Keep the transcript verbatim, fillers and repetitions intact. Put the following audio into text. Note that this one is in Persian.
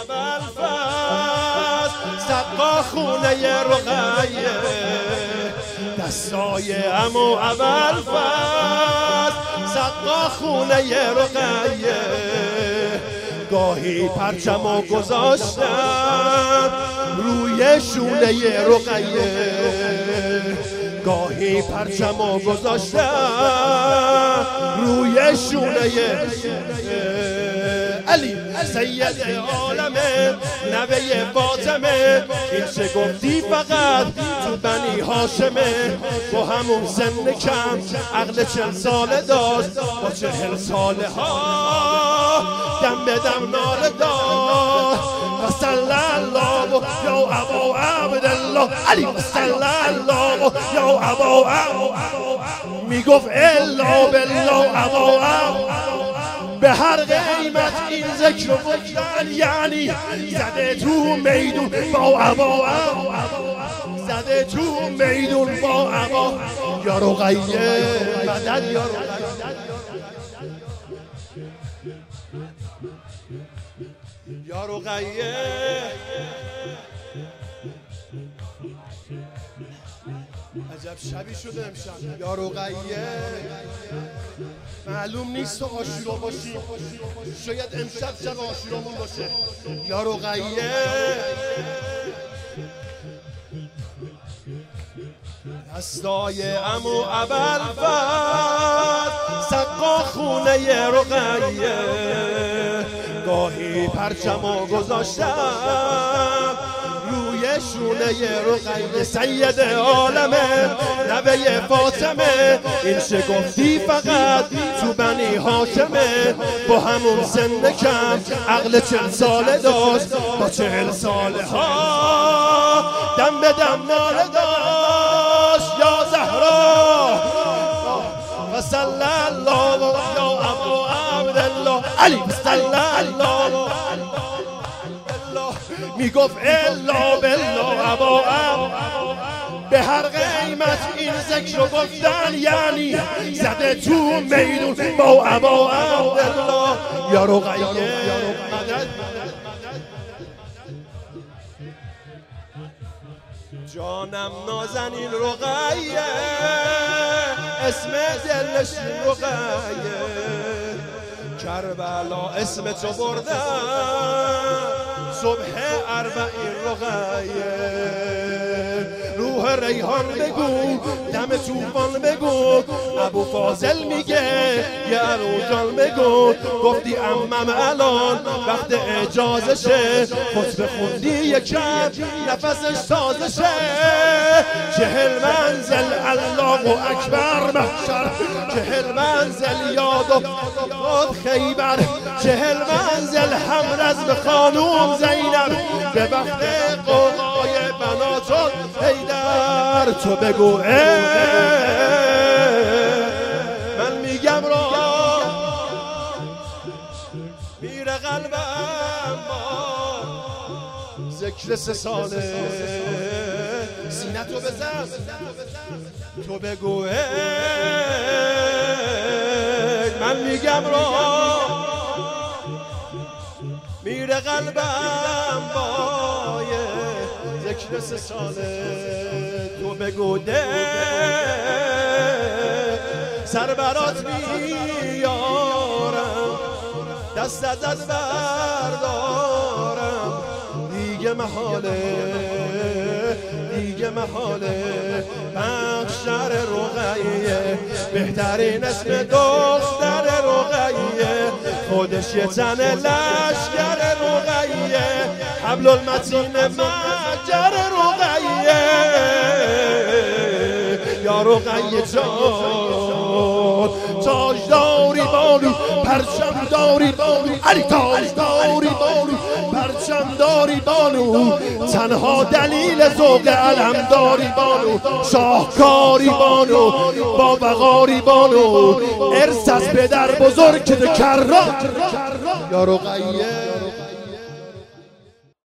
ابوالفضل سقا خونه رقیه دستای عمو ابوالفضل سقا خونه رقیه گاهی پرچمو گذاشتم روی شونه رقیه گاهی پرچمو گذاشتم روی شونه علی سید عالمه نوه فاطمه این چه گفتی فقط تو بنی هاشمه با همون سن کم عقل چل ساله داشت با چهل ساله ها دم به دم ناله داشت و صلی الله یا ابا عبدالله علی و صلی الله یا ابا میگفت الا بالله ابا به هر قیمت این ذکر رو گفتن یعنی زده تو میدون با ابا زده تو میدون با ابا یا رقیه مدد یا یا رقیه عجب شبی شده امشب یا رقیه معلوم نیست تو عاشورا باشی شاید امشب شب عاشورامون باشه یا رقیه دستای عمو ابوالفضل سقا خونه رقیه گاهی پرچمو گذاشتم روی شونه رقیه سید عالمه نوه فاطمه این چه گفتی فقط تو بنی هاشمه با همون سن کم عقل چل ساله داشت با چهل ساله ها دم به دم ناله داشت یا زهرا و صلی الله یا ابا عبدالله علی صلی الله میگفت الا بالله ابا به هر قیمت این ذکر رو گفتن یعنی زده تو میدون با ابا عبدالله یا رقیه جانم نازنین رقیه اسم دلش رقیه کربلا اسم تو بردم صبح اربعین رقیه روح ریحان بگو دم توفان بگو ابو فاضل میگه یه عروجان بگو گفتی امم الان وقت اجازشه خطبه خوندی یکم نفسش تازشه چهل منزل الله اکبر محشر چهل منزل یاد افتاد خیبر چهل منزل همرزم خانوم زینب به وقت قوقای بناتون حیدر تو بگو من میگم را میره قلبم با ذکر سه ساله سینه تو بزن تو بگو من میگم را میره قلبم با ذکر سه ساله تو بگو ده سر برات میارم دست ازت بردارم دیگه محاله دیگه محاله محشر رقیه بهترین اسم دختر رقیه خودش یه تن لشکر رقیه حبل المتین مجر رقیه یا رقیه جان تاجداری بانو پرچم داری بانو علی تاجداری بانو پرچم داری بانو تنها دلیل ذوق علم داری بانو شاهکاری بانو با وقاری بانو ارث از پدر بزرگ که کرا یا رقیه